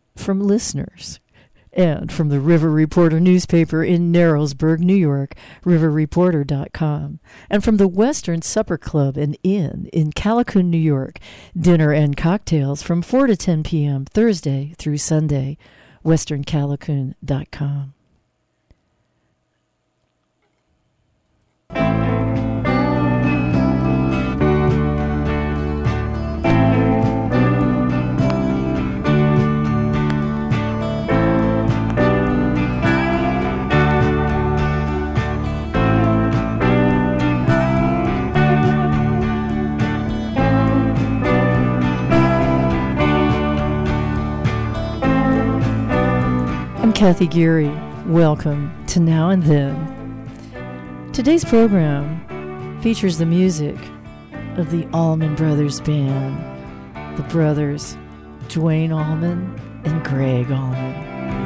from listeners. And from the River Reporter newspaper in Narrowsburg, New York, riverreporter.com. And from the Western Supper Club and Inn in Callicoon, New York, dinner and cocktails from 4 to 10 p.m. Thursday through Sunday, westerncallicoon.com. Kathy Geary. Welcome to Now and Then. Today's program features the music of the Allman Brothers Band. The brothers, Duane Allman and Gregg Allman.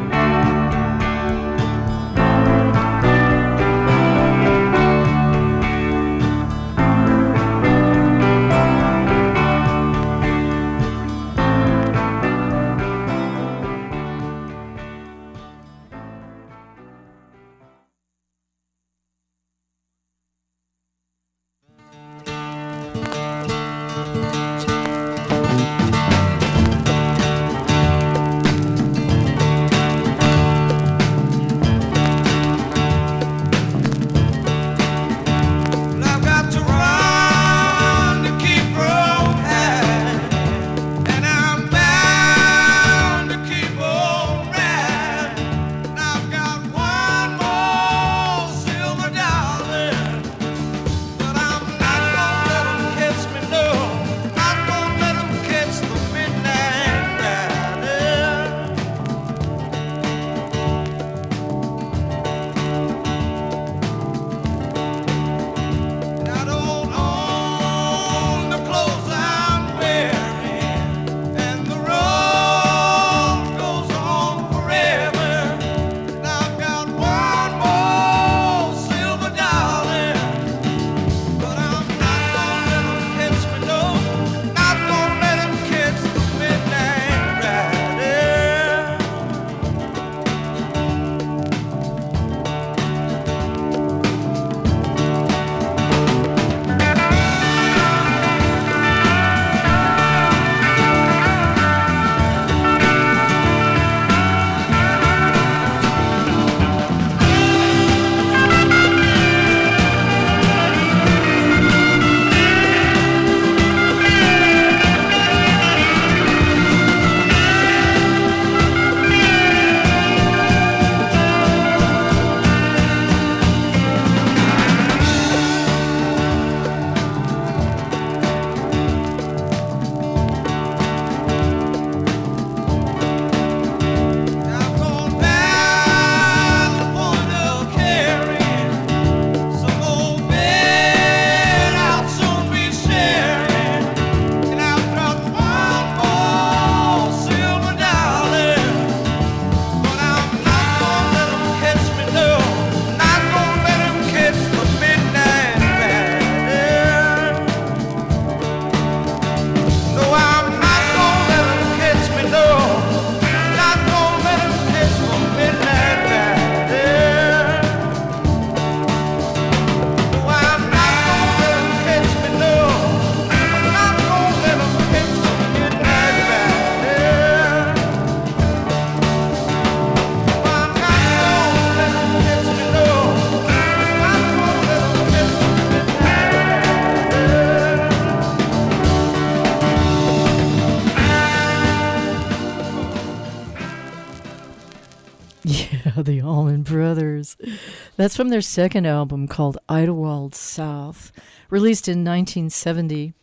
The Allman Brothers. That's from their second album called Idlewild South, released in 1970.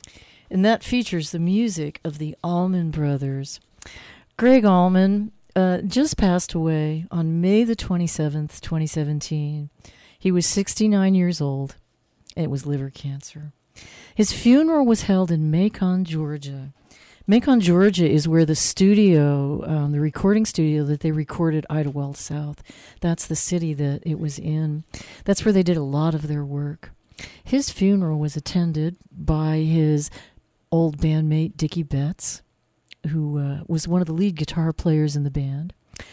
And that features the music of the Allman Brothers. Gregg Allman just passed away on May the 27th, 2017. He was 69 years old. It was liver cancer. His funeral was held in Macon, Georgia. Macon, Georgia is where the studio, the recording studio that they recorded Idlewild South, that's the city that it was in. That's where they did a lot of their work. His funeral was attended by his old bandmate Dickie Betts, who was one of the lead guitar players in the band.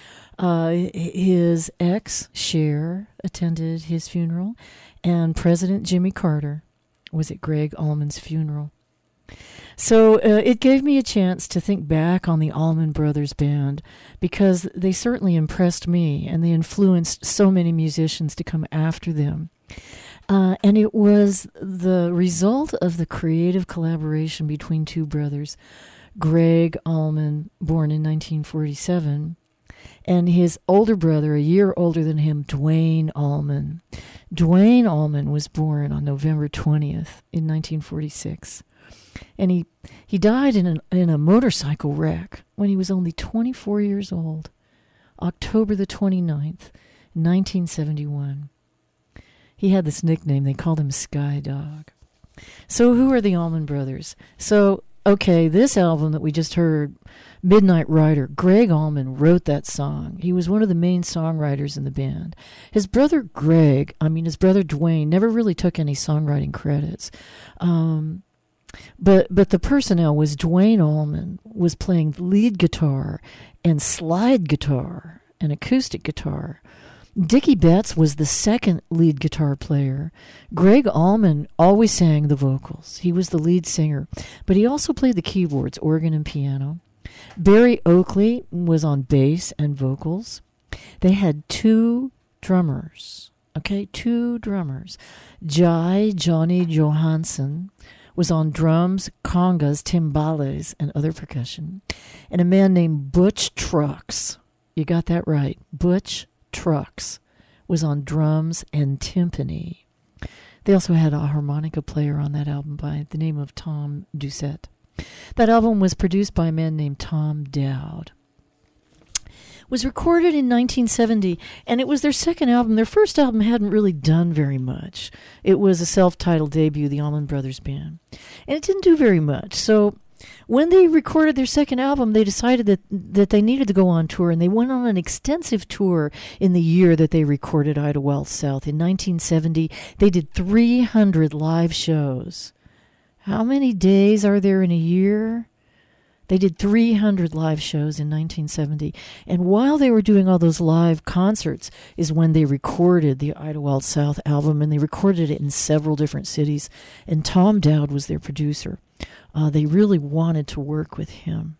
His ex, Cher, attended his funeral, and President Jimmy Carter was at Gregg Allman's funeral. So it gave me a chance to think back on the Allman Brothers Band, because they certainly impressed me, and they influenced so many musicians to come after them. And it was the result of the creative collaboration between two brothers, Gregg Allman, born in 1947, and his older brother, a year older than him, Duane Allman. Duane Allman was born on November 20th in 1946. And he died in a motorcycle wreck when he was only 24 years old, October the 29th, 1971. He had this nickname. They called him Sky Dog. So who are the Allman Brothers? So, okay, this album that we just heard, Midnight Rider, Gregg Allman wrote that song. He was one of the main songwriters in the band. His brother Duane, never really took any songwriting credits. But the personnel was Duane Allman was playing lead guitar and slide guitar and acoustic guitar. Dickie Betts was the second lead guitar player. Gregg Allman always sang the vocals. He was the lead singer, but he also played the keyboards, organ and piano. Barry Oakley was on bass and vocals. They had two drummers. Johnny Johansson was on drums, congas, timbales, and other percussion. And a man named Butch Trucks, you got that right, Butch Trucks, was on drums and timpani. They also had a harmonica player on that album by the name of Tom Doucette. That album was produced by a man named Tom Dowd. It was recorded in 1970, and it was their second album. Their first album hadn't really done very much. It was a self-titled debut, the Allman Brothers Band. And it didn't do very much. So when they recorded their second album, they decided that they needed to go on tour, and they went on an extensive tour in the year that they recorded Idlewild South. In 1970, they did 300 live shows. How many days are there in a year? They did 300 live shows in 1970. And while they were doing all those live concerts is when they recorded the Idlewild South album, and they recorded it in several different cities. And Tom Dowd was their producer. They really wanted to work with him.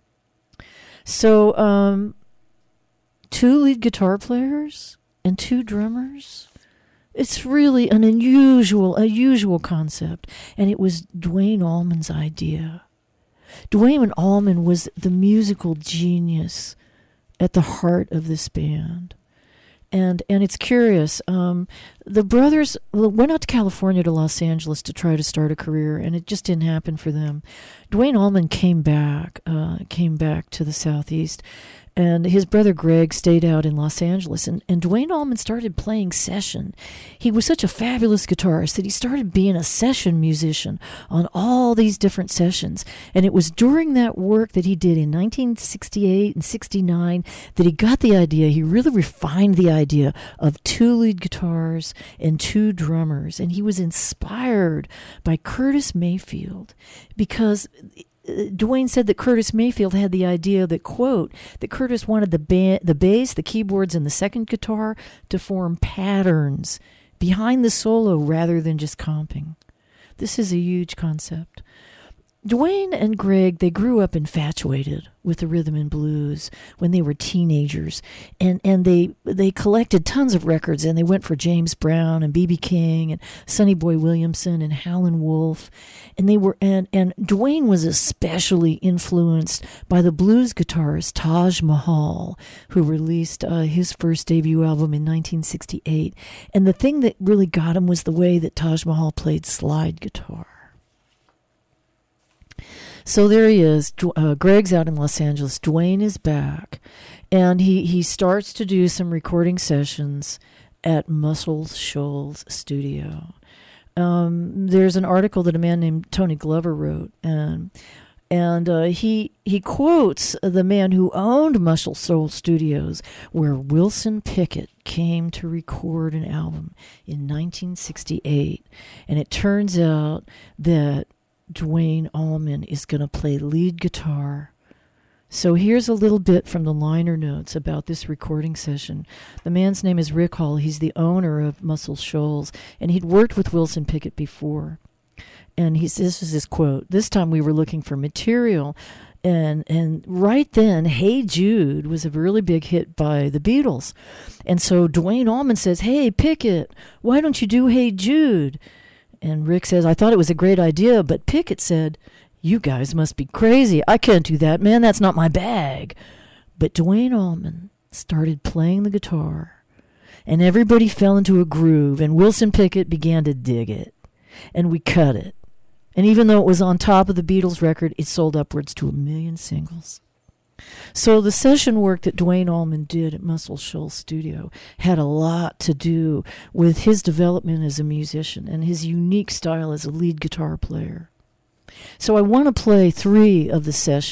So, two lead guitar players and two drummers. It's really an unusual concept. And it was Duane Allman's idea. Duane Allman was the musical genius at the heart of this band. And it's curious. The brothers went out to California, to Los Angeles, to try to start a career, and it just didn't happen for them. Duane Allman came back to the Southeast, and his brother Greg stayed out in Los Angeles, and Duane Allman started playing session. He was such a fabulous guitarist that he started being a session musician on all these different sessions. And it was during that work that he did in 1968 and 69 that he got the idea, he really refined the idea of two lead guitars and two drummers. And he was inspired by Curtis Mayfield, because Duane said that Curtis Mayfield had the idea that, quote, that Curtis wanted the bass, the keyboards, and the second guitar to form patterns behind the solo rather than just comping. This is a huge concept. Duane and Greg, they grew up infatuated with the rhythm and blues when they were teenagers, and they collected tons of records, and they went for James Brown and B.B. King and Sonny Boy Williamson and Howlin' Wolf, and Duane was especially influenced by the blues guitarist Taj Mahal, who released his first debut album in 1968, and the thing that really got him was the way that Taj Mahal played slide guitar. So there he is. Greg's out in Los Angeles. Duane is back. And he starts to do some recording sessions at Muscle Shoals Studio. There's an article that a man named Tony Glover wrote. And he quotes the man who owned Muscle Shoals Studios, where Wilson Pickett came to record an album in 1968. And it turns out that Duane Allman is going to play lead guitar, So here's a little bit from the liner notes about this recording session. The man's name is Rick Hall. He's the owner of Muscle Shoals, and he'd worked with Wilson Pickett before. And this is his quote. This time we were looking for material. And right then, Hey Jude was a really big hit by the Beatles. And so Duane Allman says, hey, Pickett, why don't you do Hey Jude? And Rick says, I thought it was a great idea, but Pickett said, you guys must be crazy. I can't do that, man. That's not my bag. But Duane Allman started playing the guitar, and everybody fell into a groove, and Wilson Pickett began to dig it. And we cut it. And even though it was on top of the Beatles record, it sold upwards to 1 million singles. So the session work that Duane Allman did at Muscle Shoals Studio had a lot to do with his development as a musician and his unique style as a lead guitar player. So I want to play three of the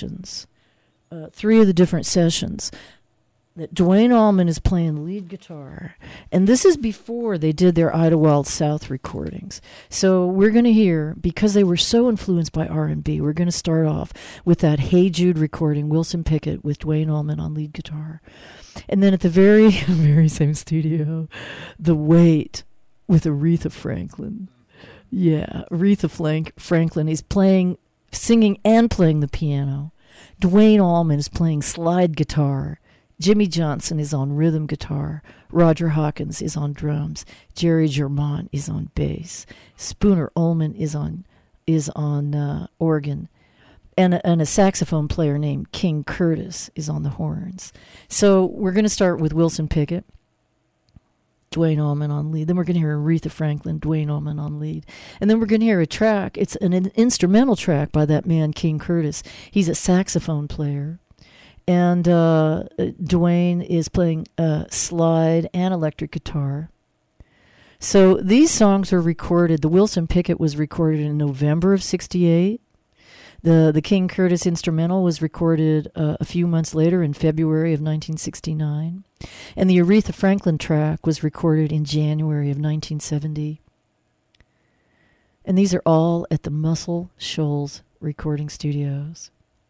different sessions that Duane Allman is playing lead guitar. And this is before they did their Idlewild South recordings. So we're going to hear, because they were so influenced by R&B, we're going to start off with that Hey Jude recording, Wilson Pickett with Duane Allman on lead guitar. And then at the very, very same studio, The Wait with Aretha Franklin. Yeah, Aretha Franklin is singing and playing the piano. Duane Allman is playing slide guitar. Jimmy Johnson is on rhythm guitar. Roger Hawkins is on drums. Jerry Germont is on bass. Spooner Ullman is on organ. And a saxophone player named King Curtis is on the horns. So we're going to start with Wilson Pickett, Duane Allman on lead. Then we're going to hear Aretha Franklin, Duane Allman on lead. And then we're going to hear a track. It's an instrumental track by that man, King Curtis. He's a saxophone player. And Duane is playing slide and electric guitar. So these songs were recorded. The Wilson Pickett was recorded in November of 1968. The King Curtis instrumental was recorded a few months later in February of 1969. And the Aretha Franklin track was recorded in January of 1970. And these are all at the Muscle Shoals Recording Studios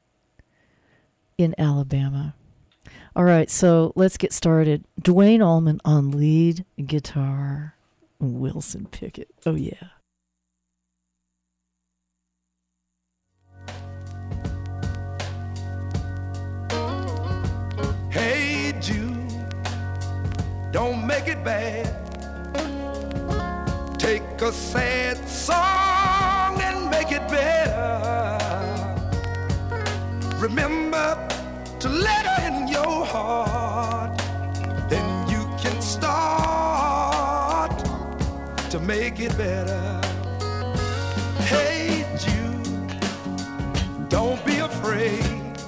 in Alabama. All right, so let's get started. Duane Allman on lead guitar. Wilson Pickett. Oh, yeah. Hey Jude, don't make it bad. Take a sad song and make it better. Remember to let her in your heart. Then you can start to make it better. Hey Jude, don't be afraid.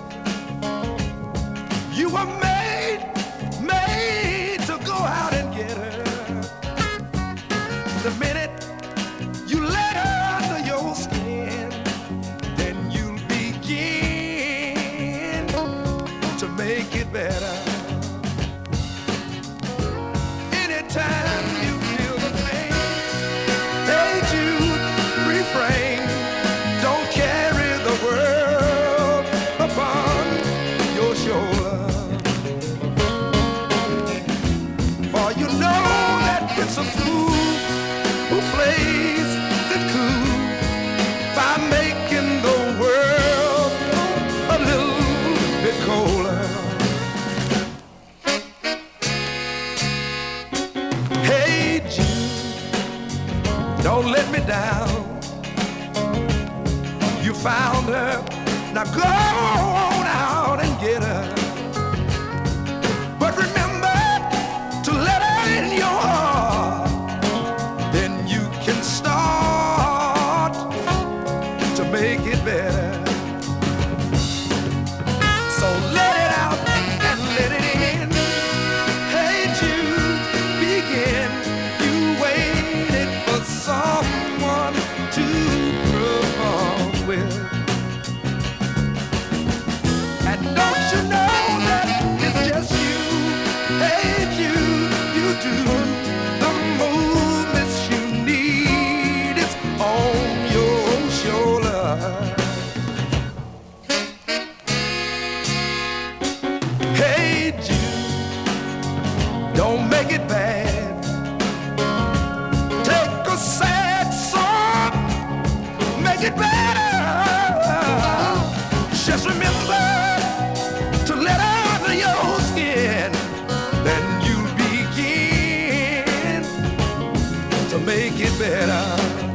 You were made to go out and get her. The minute you let her under your skin, then you'll begin to make it better. Anytime you feel the pain, hey Jude, refrain. Don't carry the world upon your shoulder. It's a fool who plays the cool by making the world a little bit colder. Hey Jude, don't let me down. You found her, now go on out and get her. But remember to let her in your heart. Make it better. So let it out and let it in. Hey Jude, begin. You waited for someone to perform with. made you. Don't make it bad. Take a sad song, make it better. Just remember to let out your skin. Then you'll begin to make it better.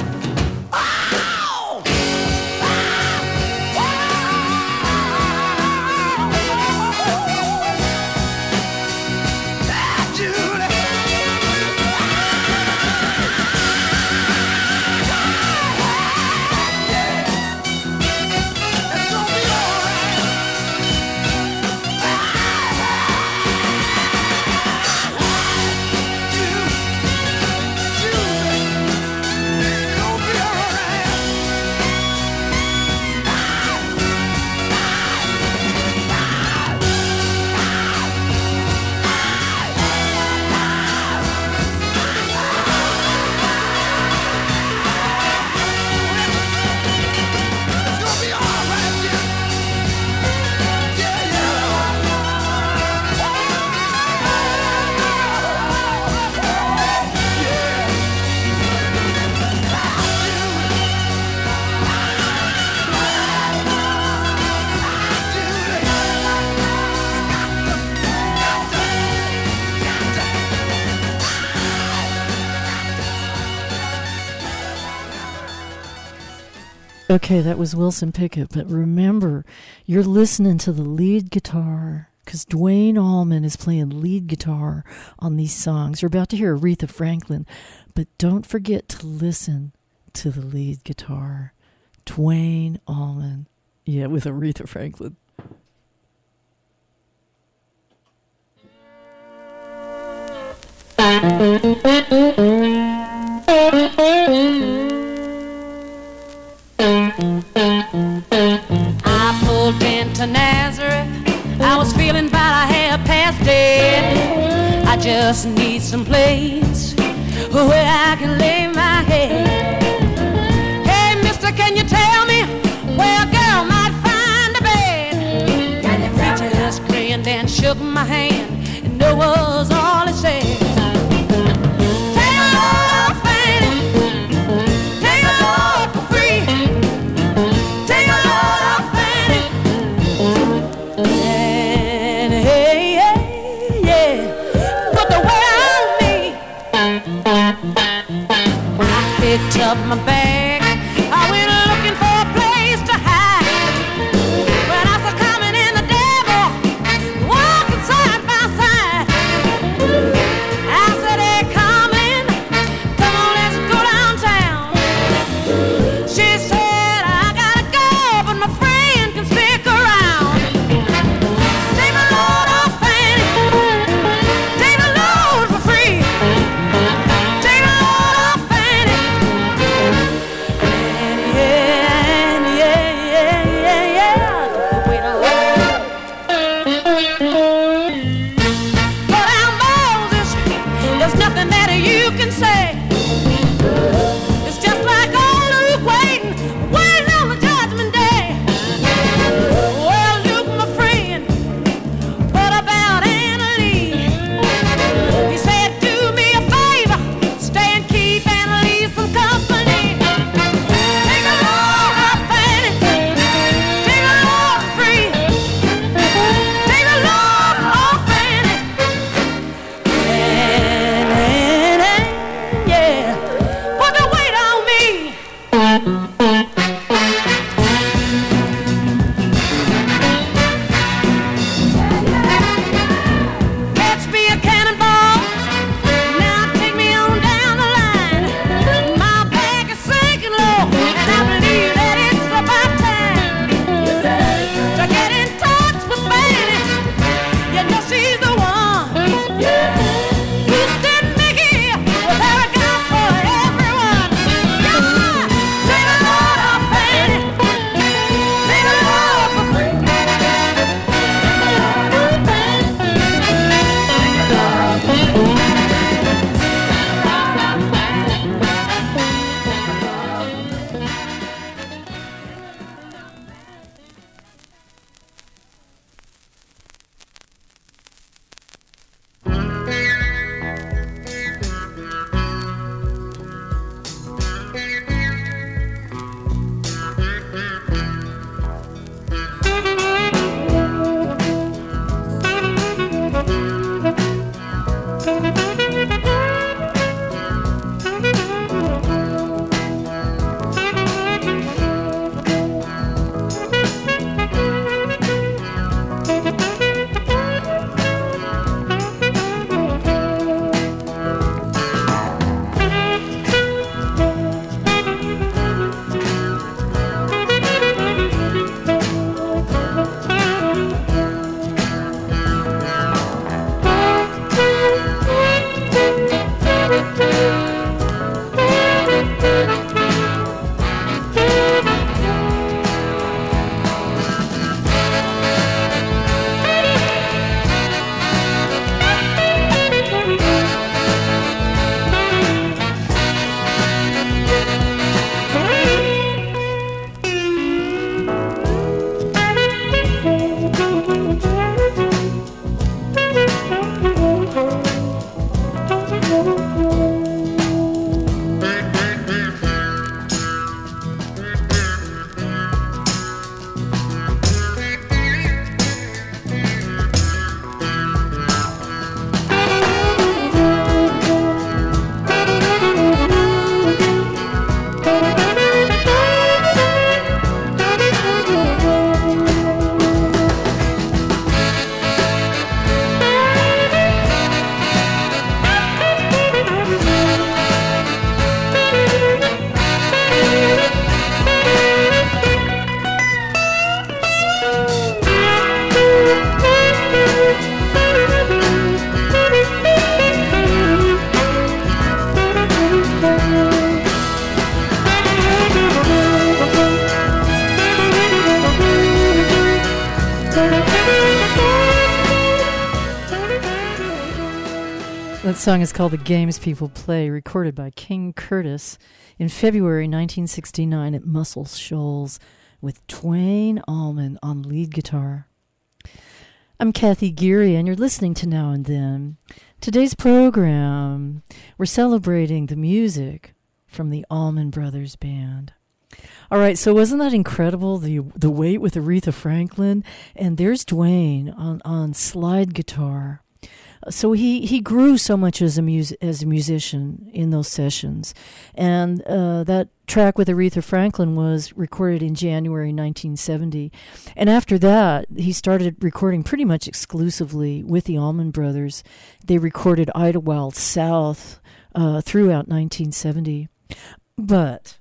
Okay, that was Wilson Pickett, but remember, you're listening to the lead guitar, because Duane Allman is playing lead guitar on these songs. You're about to hear Aretha Franklin, but don't forget to listen to the lead guitar. Duane Allman. Yeah, with Aretha Franklin. I pulled into Nazareth. I was feeling about a half past dead. I just need some place where I can lay my head. Hey, mister, can you tell me where a girl might find a bed? And the preacher just grinned and shook my hand, and that was all he said. Take a load, Fanny. Take a load for free. Take a load, Fanny. And hey, yeah, yeah, put the weight on me. I picked up my bag. I went looking for a place to hide. When I saw coming in the devil, walking side by side. I said, hey, coming, come on, let's go downtown. She said, I gotta go, but my friend can stick around. Take a load off, Fanny. Take a load for free. Take a load off, Fanny. And yeah. Wait a while. But I'm Moses. There's nothing that you can say. It's just like old Luke waiting on the judgment day. Well, Luke, my friend, what about Anna Lee? He said, do me a favor, stay and keep Anna Lee some company. Take a load off, Fanny. Take a load free. Take a load off, Fanny. And yeah. That song is called The Games People Play, recorded by King Curtis in February 1969 at Muscle Shoals with Duane Allman on lead guitar. I'm Kathy Geary, and you're listening to Now and Then. Today's program, we're celebrating the music from the Allman Brothers Band. All right, so wasn't that incredible, the Wait with Aretha Franklin? And there's Duane on slide guitar. So he grew so much as a musician in those sessions. And that track with Aretha Franklin was recorded in January 1970. And after that, he started recording pretty much exclusively with the Allman Brothers. They recorded Idlewild South throughout 1970. But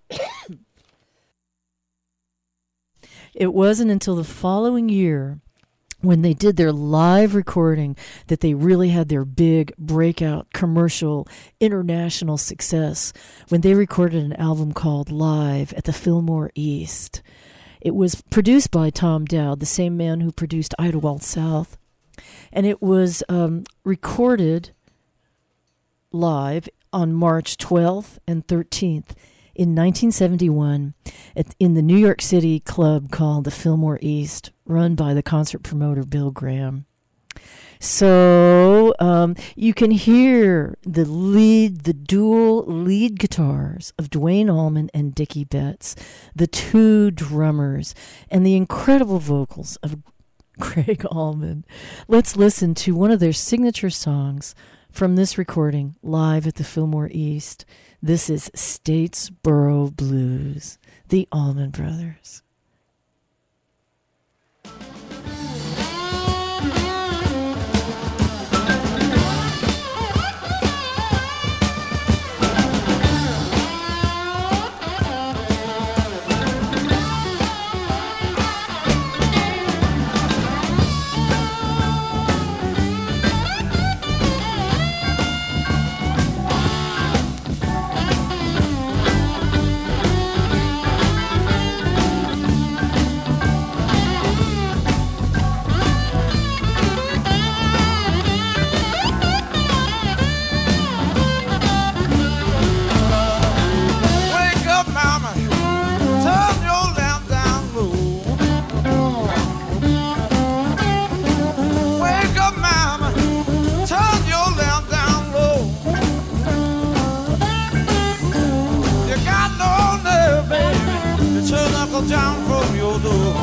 it wasn't until the following year, when they did their live recording, that they really had their big breakout commercial international success, when they recorded an album called Live at the Fillmore East. It was produced by Tom Dowd, the same man who produced Idlewild South, and it was recorded live on March 12th and 13th in 1971 in the New York City club called the Fillmore East, run by the concert promoter Bill Graham. So you can hear the dual lead guitars of Duane Allman and Dickie Betts, the two drummers, and the incredible vocals of Gregg Allman. Let's listen to one of their signature songs from this recording, live at the Fillmore East. This is Statesboro Blues, the Allman Brothers. Down from your door.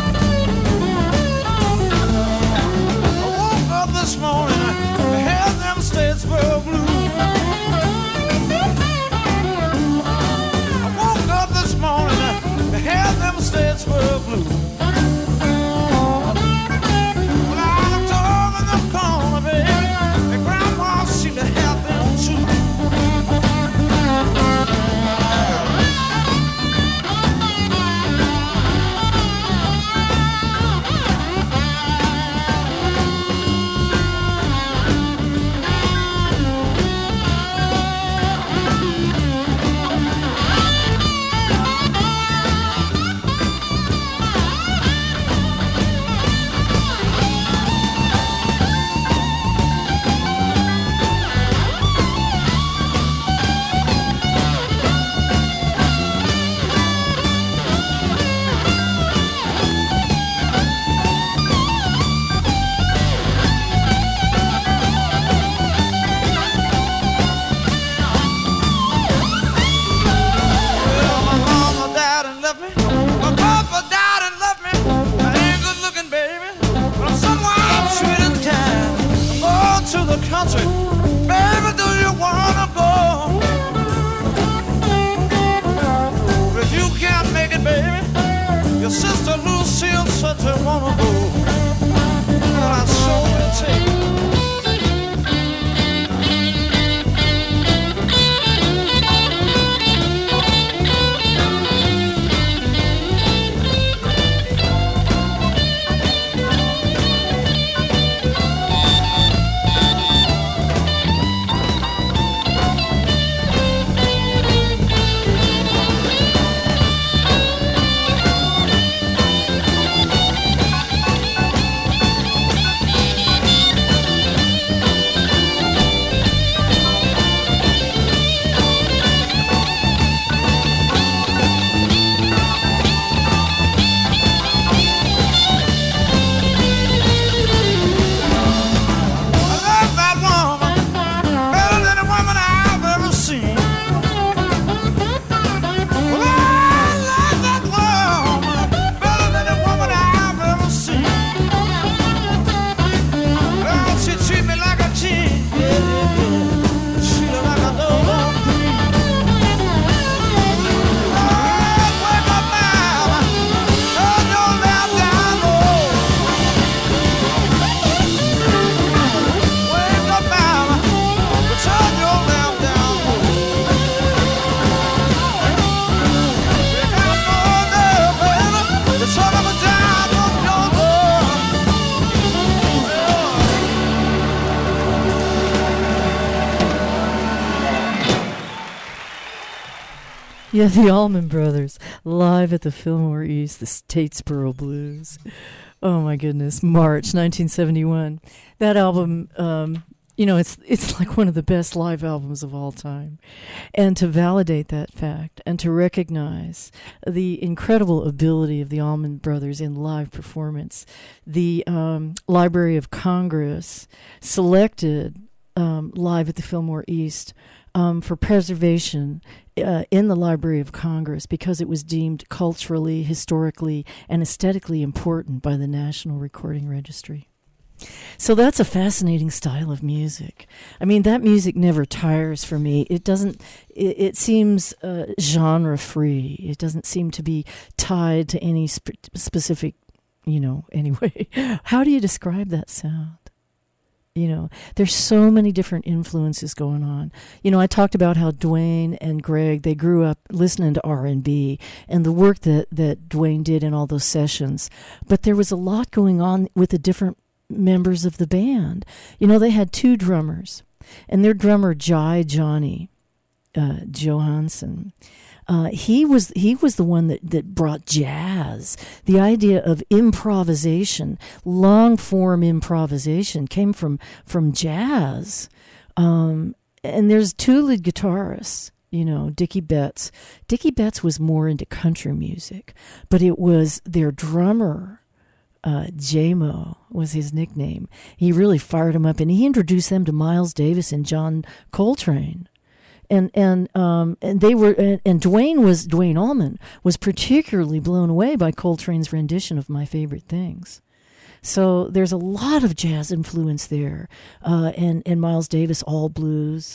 I woke up this morning, I had them Statesboro blues. I woke up this morning, I had them Statesboro blues. Well, I looked over in the corner, baby, and Grandma seemed to have them too. Country, baby, do you wanna go? If you can't make it, baby, your sister Lucille said you wanna go. But I sure will take. Yeah, the Allman Brothers, live at the Fillmore East, the Statesboro Blues. Oh my goodness, March 1971. That album, it's like one of the best live albums of all time. And to validate that fact and to recognize the incredible ability of the Allman Brothers in live performance, the Library of Congress selected live at the Fillmore East for preservation in the Library of Congress because it was deemed culturally, historically, and aesthetically important by the National Recording Registry. So that's a fascinating style of music. I mean, that music never tires for me. It seems genre-free. It doesn't seem to be tied to any specific, anyway. How do you describe that sound? There's so many different influences going on. I talked about how Duane and Greg, they grew up listening to R&B and the work that Duane did in all those sessions. But there was a lot going on with the different members of the band. They had two drummers, and their drummer, Johnny Johansson, he was the one that brought jazz. The idea of improvisation, long form improvisation, came from jazz. And there's two lead guitarists, Dickie Betts. Dickie Betts was more into country music, but it was their drummer, J-Mo was his nickname. He really fired him up, and he introduced them to Miles Davis and John Coltrane. And they were, and Duane Allman was particularly blown away by Coltrane's rendition of My Favorite Things. So there's a lot of jazz influence there, and Miles Davis, all blues.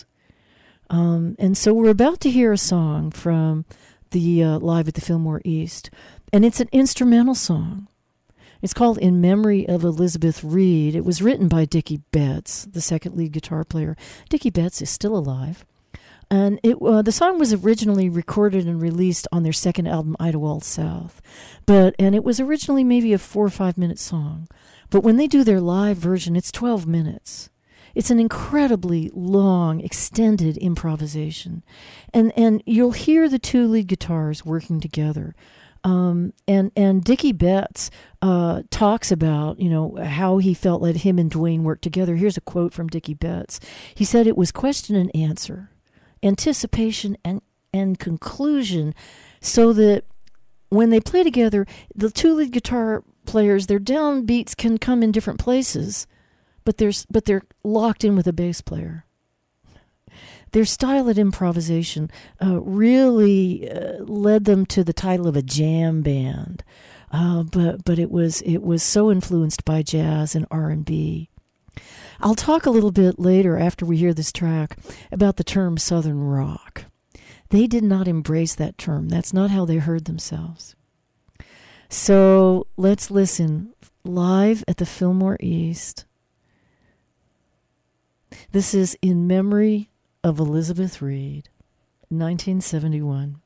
And so we're about to hear a song from the Live at the Fillmore East, and it's an instrumental song. It's called In Memory of Elizabeth Reed. It was written by Dickie Betts, the second lead guitar player. Dickie Betts is still alive. And the song was originally recorded and released on their second album, Idlewild South. And it was originally maybe a 4 or 5 minute song. But when they do their live version, it's 12 minutes. It's an incredibly long, extended improvisation. And you'll hear the two lead guitars working together. And Dickie Betts talks about, how he felt like him and Duane worked together. Here's a quote from Dickie Betts. He said, "It was question and answer, anticipation and conclusion, so that when they play together, the two lead guitar players, their downbeats can come in different places, but they're locked in with a bass player." Their style at improvisation really led them to the title of a jam band, but it was so influenced by jazz and R&B. I'll talk a little bit later after we hear this track about the term Southern rock. They did not embrace that term. That's not how they heard themselves. So let's listen live at the Fillmore East. This is In Memory of Elizabeth Reed, 1971.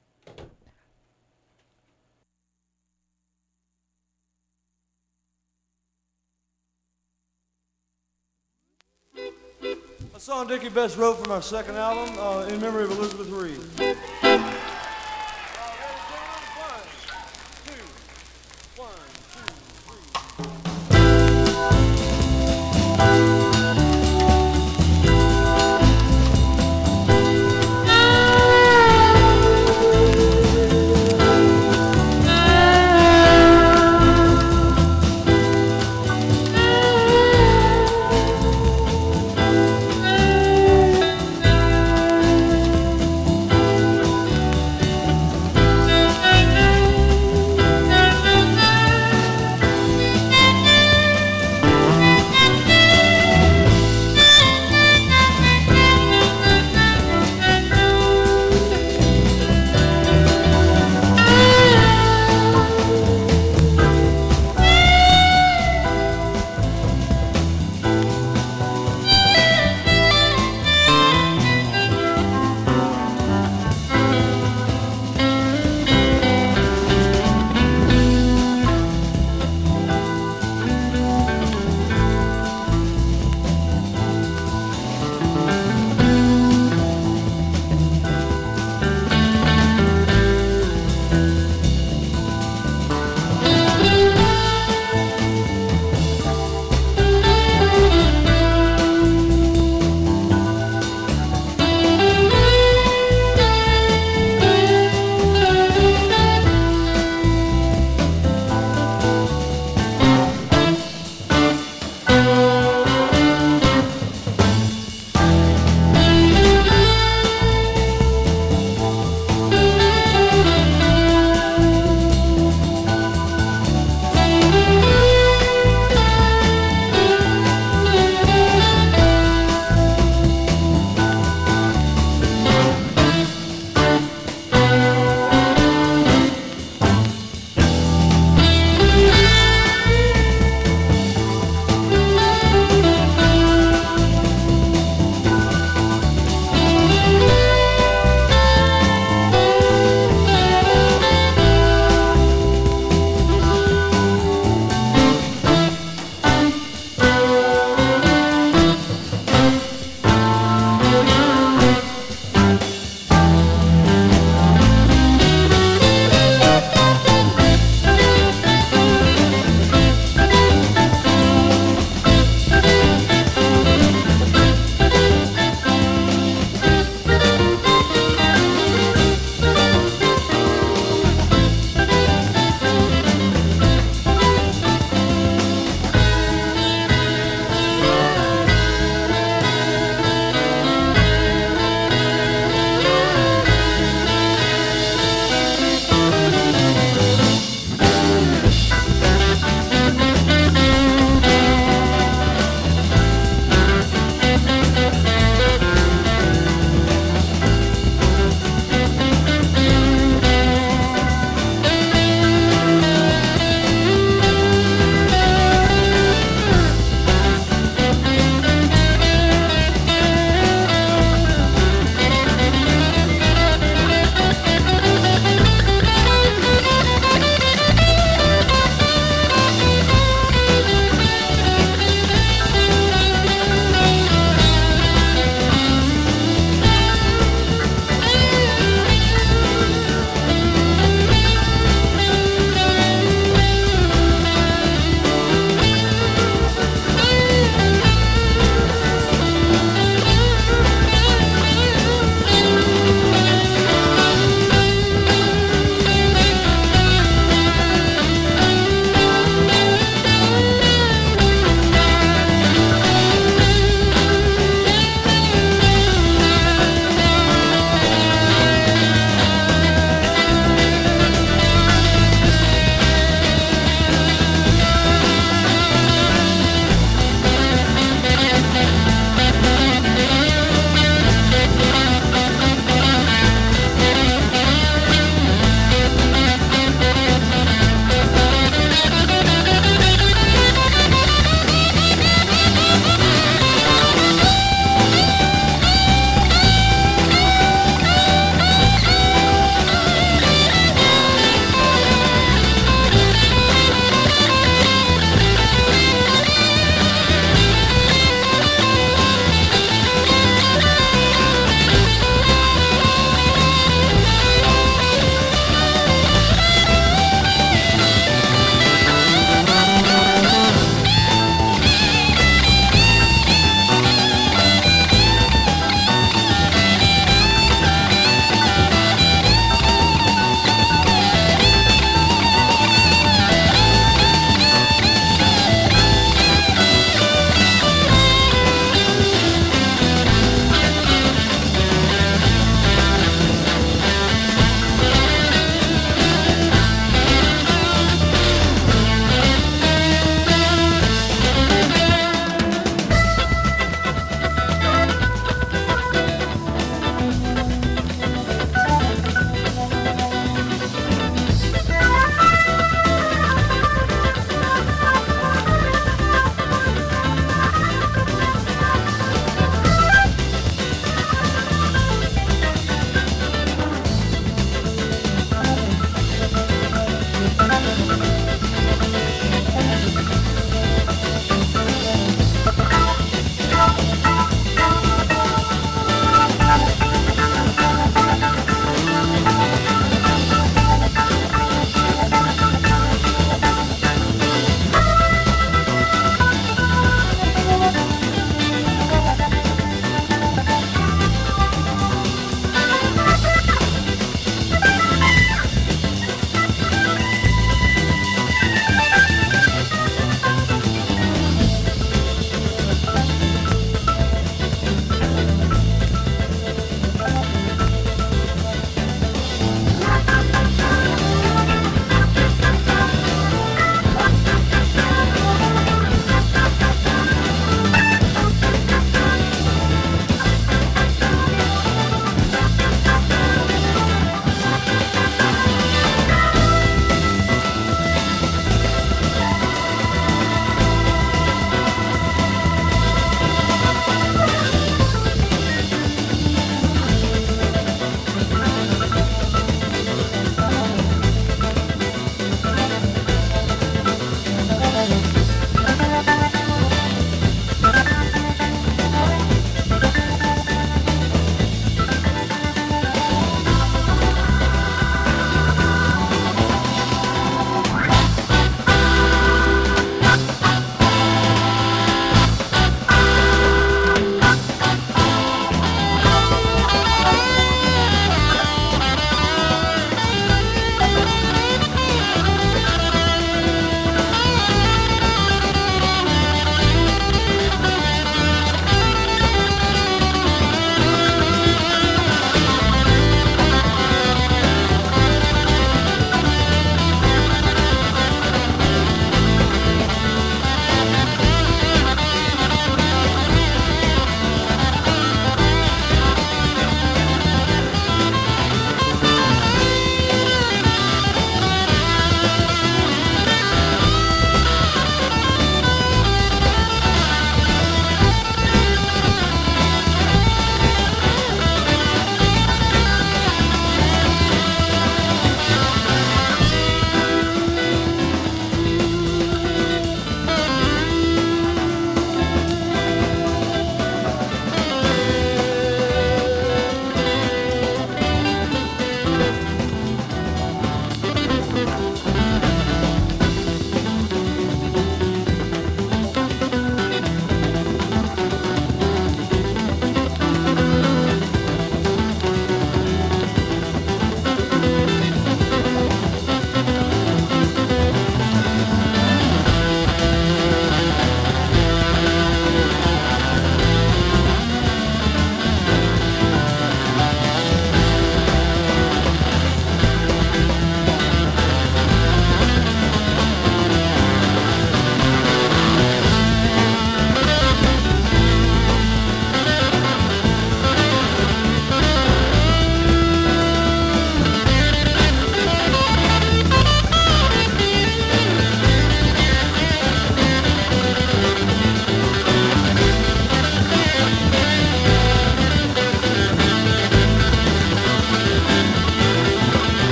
A song Dickie Betts wrote from our second album, In Memory of Elizabeth Reed.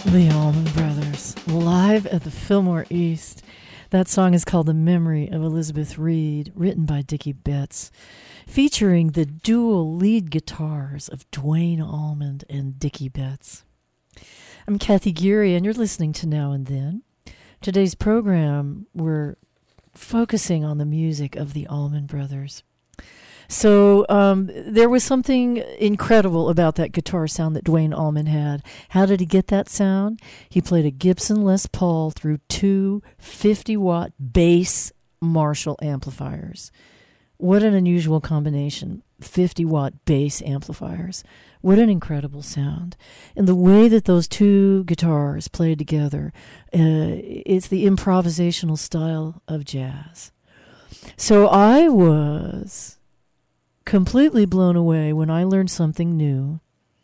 The Allman Brothers, live at the Fillmore East. That song is called The Memory of Elizabeth Reed, written by Dickie Betts, featuring the dual lead guitars of Duane Allman and Dickie Betts. I'm Kathy Geary, and you're listening to Now and Then. Today's program, we're focusing on the music of the Allman Brothers. So there was something incredible about that guitar sound that Duane Allman had. How did he get that sound? He played a Gibson Les Paul through two 50-watt bass Marshall amplifiers. What an unusual combination, 50-watt bass amplifiers. What an incredible sound. And the way that those two guitars played together, it's the improvisational style of jazz. So I was completely blown away when I learned something new,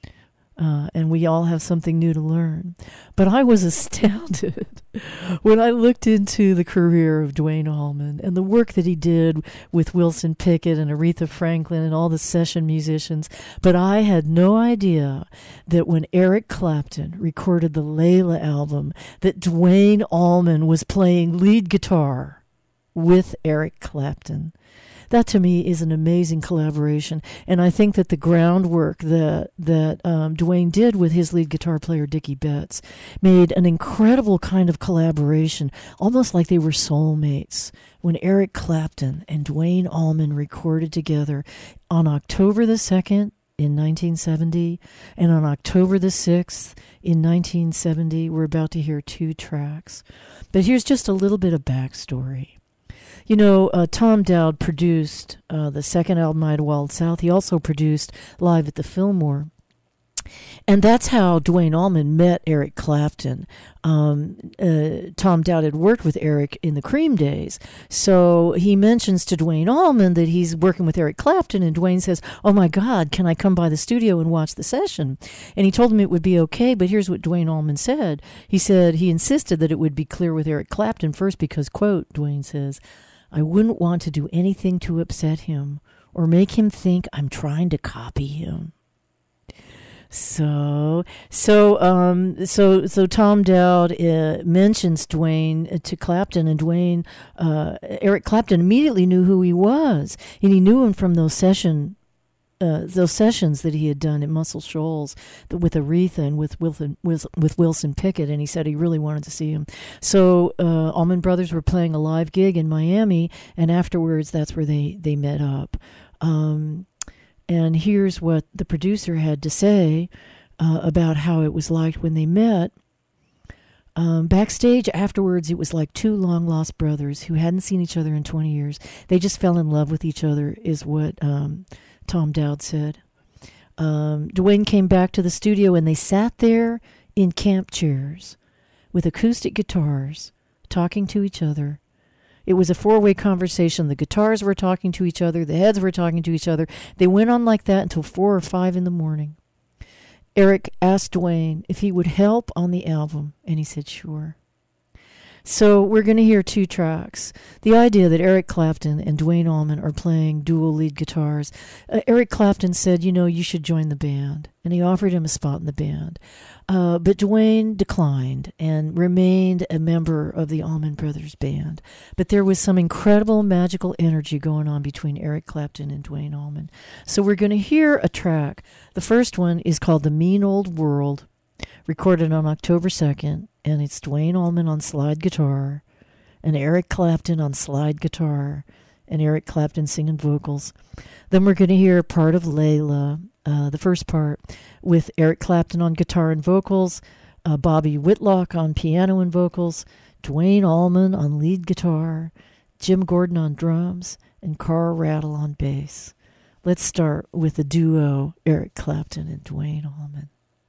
and we all have something new to learn. But I was astounded when I looked into the career of Duane Allman and the work that he did with Wilson Pickett and Aretha Franklin and all the session musicians. But I had no idea that when Eric Clapton recorded the Layla album, that Duane Allman was playing lead guitar with Eric Clapton. That to me is an amazing collaboration, and I think that the groundwork that Duane did with his lead guitar player Dickie Betts made an incredible kind of collaboration, almost like they were soulmates. When Eric Clapton and Duane Allman recorded together on October the 2nd in 1970, and on October the 6th in 1970, we're about to hear two tracks. But here's just a little bit of backstory. You know, Tom Dowd produced the second album, Idlewild South. He also produced Live at the Fillmore. And that's how Duane Allman met Eric Clapton. Tom Dowd had worked with Eric in the Cream days. So he mentions to Duane Allman that he's working with Eric Clapton, and Duane says, "Oh my God, can I come by the studio and watch the session?" And he told him it would be okay, but here's what Duane Allman said. He said he insisted that it would be clear with Eric Clapton first because, quote, Duane says, "I wouldn't want to do anything to upset him or make him think I'm trying to copy him." So Tom Dowd mentions Duane to Clapton, and Eric Clapton immediately knew who he was, and he knew him from those sessions that he had done at Muscle Shoals with Aretha and with Wilson Pickett, and he said he really wanted to see him. So Allman Brothers were playing a live gig in Miami, and afterwards that's where they met up. And here's what the producer had to say about how it was like when they met. Backstage afterwards, it was like two long-lost brothers who hadn't seen each other in 20 years. They just fell in love with each other, is what Tom Dowd said. Duane came back to the studio, and they sat there in camp chairs with acoustic guitars, talking to each other. It was a four-way conversation. The guitars were talking to each other. The heads were talking to each other. They went on like that until 4 or 5 in the morning. Eric asked Duane if he would help on the album, and he said sure. So we're going to hear two tracks. The idea that Eric Clapton and Duane Allman are playing dual lead guitars. Eric Clapton said, you should join the band, and he offered him a spot in the band. But Duane declined and remained a member of the Allman Brothers band. But there was some incredible magical energy going on between Eric Clapton and Duane Allman. So we're going to hear a track. The first one is called The Mean Old World, recorded on October 2nd, and it's Duane Allman on slide guitar and Eric Clapton on slide guitar and Eric Clapton singing vocals. Then we're going to hear part of Layla, the first part, with Eric Clapton on guitar and vocals, Bobby Whitlock on piano and vocals, Duane Allman on lead guitar, Jim Gordon on drums, and Carl Rattle on bass. Let's start with the duo Eric Clapton and Duane Allman.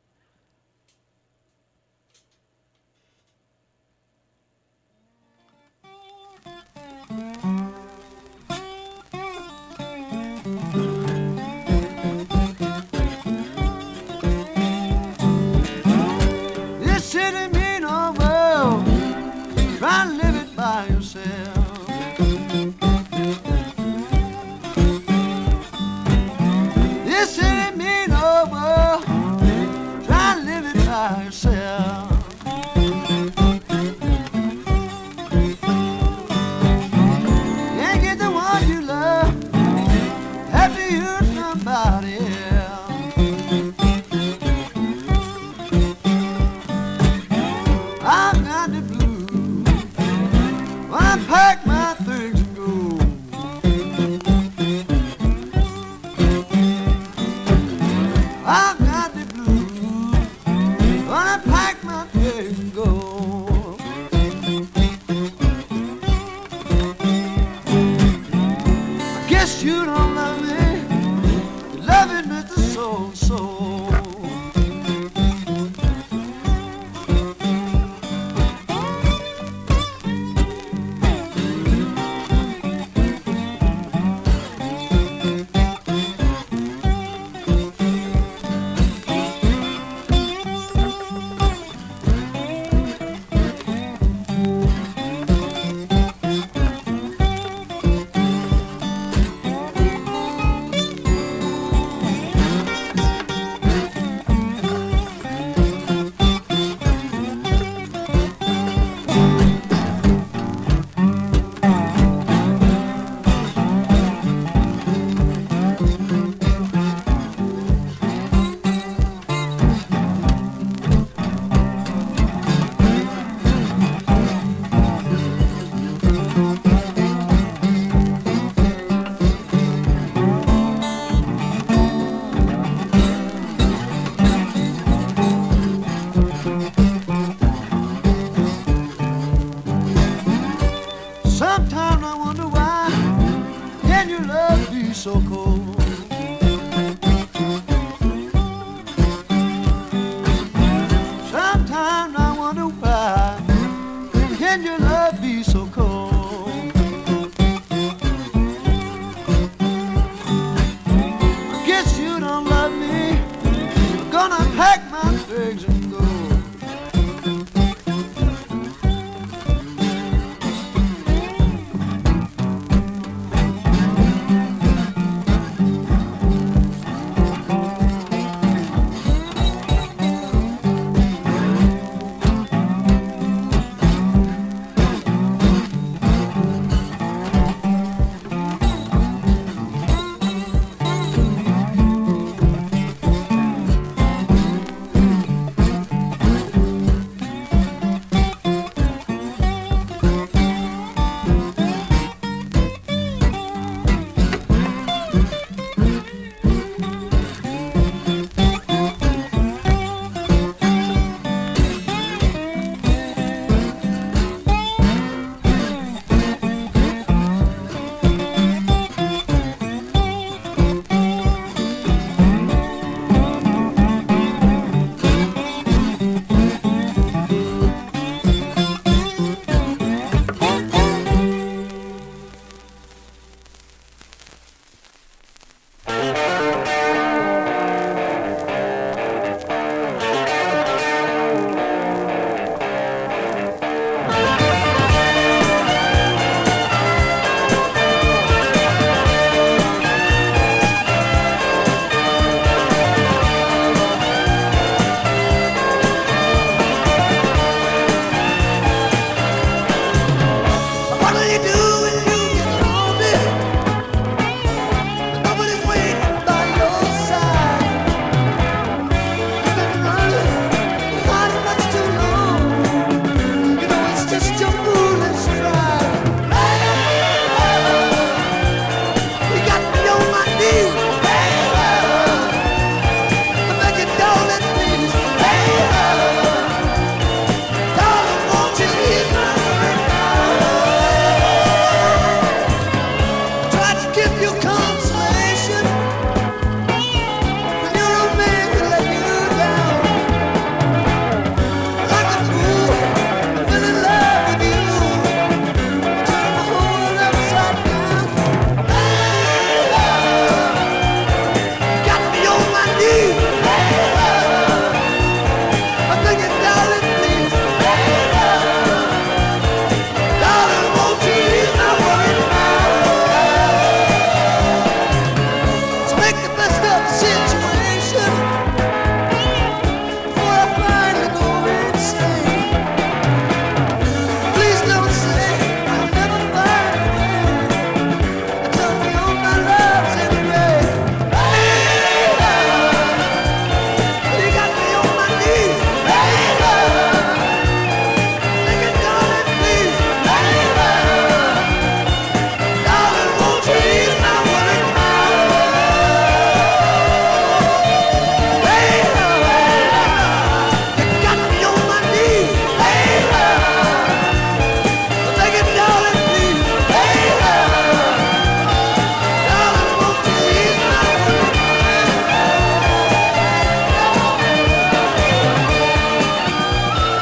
Try to live it by yourself. This city mean old world.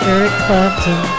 Eric Clapton.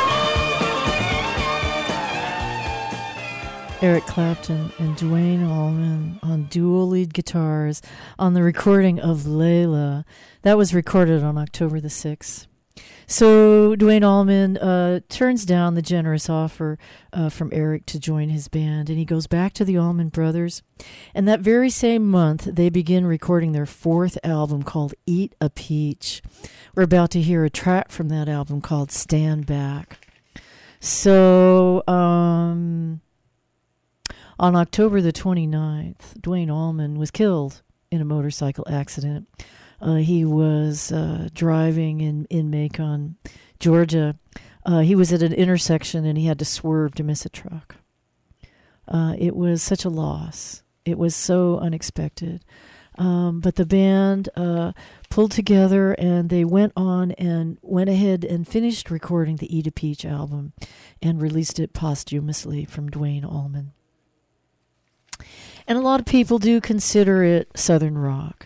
Eric Clapton and Duane Allman on dual lead guitars on the recording of Layla. That was recorded on October the 6th. So Duane Allman turns down the generous offer from Eric to join his band, and he goes back to the Allman Brothers. And that very same month, they begin recording their fourth album called Eat a Peach. We're about to hear a track from that album called Stand Back. So, on October the 29th, Duane Allman was killed in a motorcycle accident. He was driving in Macon, Georgia. He was at an intersection and he had to swerve to miss a truck. It was such a loss. It was so unexpected. But the band pulled together and they went ahead and finished recording the Eat a Peach album and released it posthumously from Duane Allman. And a lot of people do consider it Southern rock.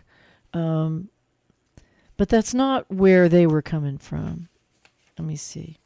But that's not where they were coming from. Let me see.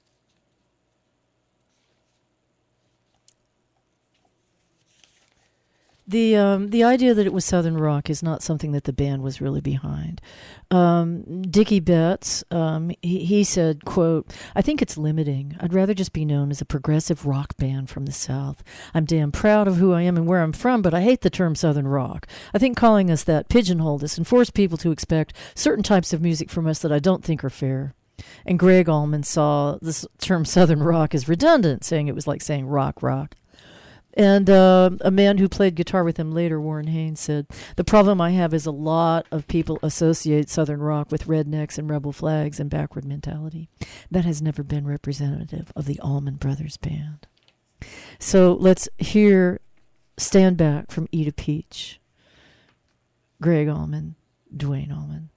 The idea that it was Southern rock is not something that the band was really behind. Dickie Betts, he said, quote, "I think it's limiting. I'd rather just be known as a progressive rock band from the South. I'm damn proud of who I am and where I'm from, but I hate the term Southern rock. I think calling us that pigeonholed us and forced people to expect certain types of music from us that I don't think are fair." And Greg Allman saw this term Southern rock as redundant, saying it was like saying rock. And a man who played guitar with him later, Warren Haynes, said, "The problem I have is a lot of people associate Southern rock with rednecks and rebel flags and backward mentality. That has never been representative of the Allman Brothers Band." So let's hear Stand Back from Eat a Peach. Greg Allman, Duane Allman.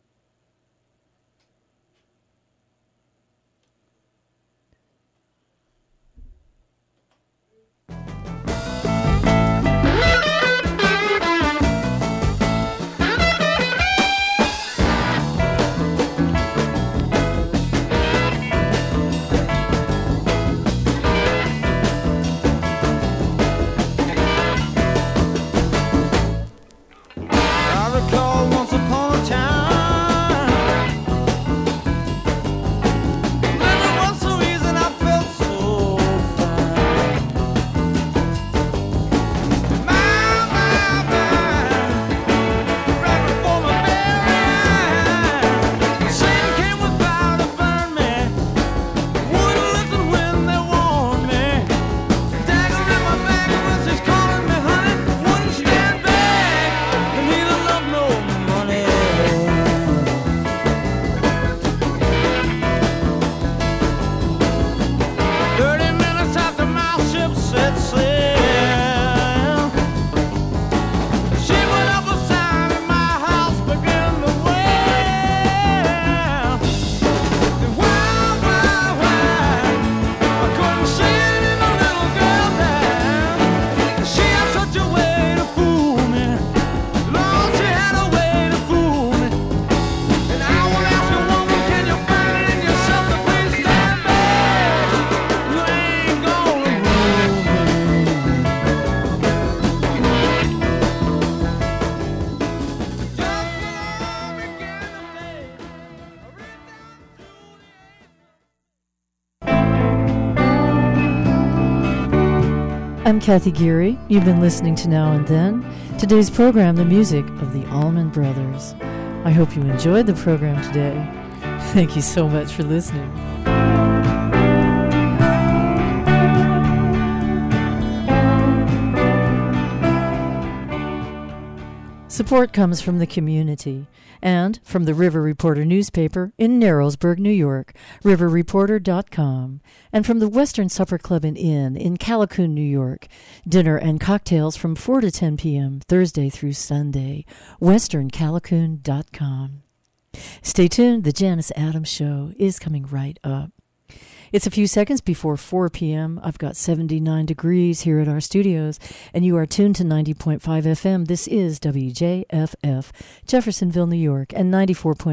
I'm Kathy Geary. You've been listening to Now and Then. Today's program, the music of the Allman Brothers. I hope you enjoyed the program today. Thank you so much for listening. Support comes from the community and from the River Reporter newspaper in Narrowsburg, New York, riverreporter.com, and from the Western Supper Club and Inn in Callicoon, New York. Dinner and cocktails from 4 to 10 p.m. Thursday through Sunday, westerncallicoon.com. Stay tuned. The Janice Adams Show is coming right up. It's a few seconds before 4 p.m. I've got 79 degrees here at our studios, and you are tuned to 90.5 FM. This is WJFF, Jeffersonville, New York, and 94.9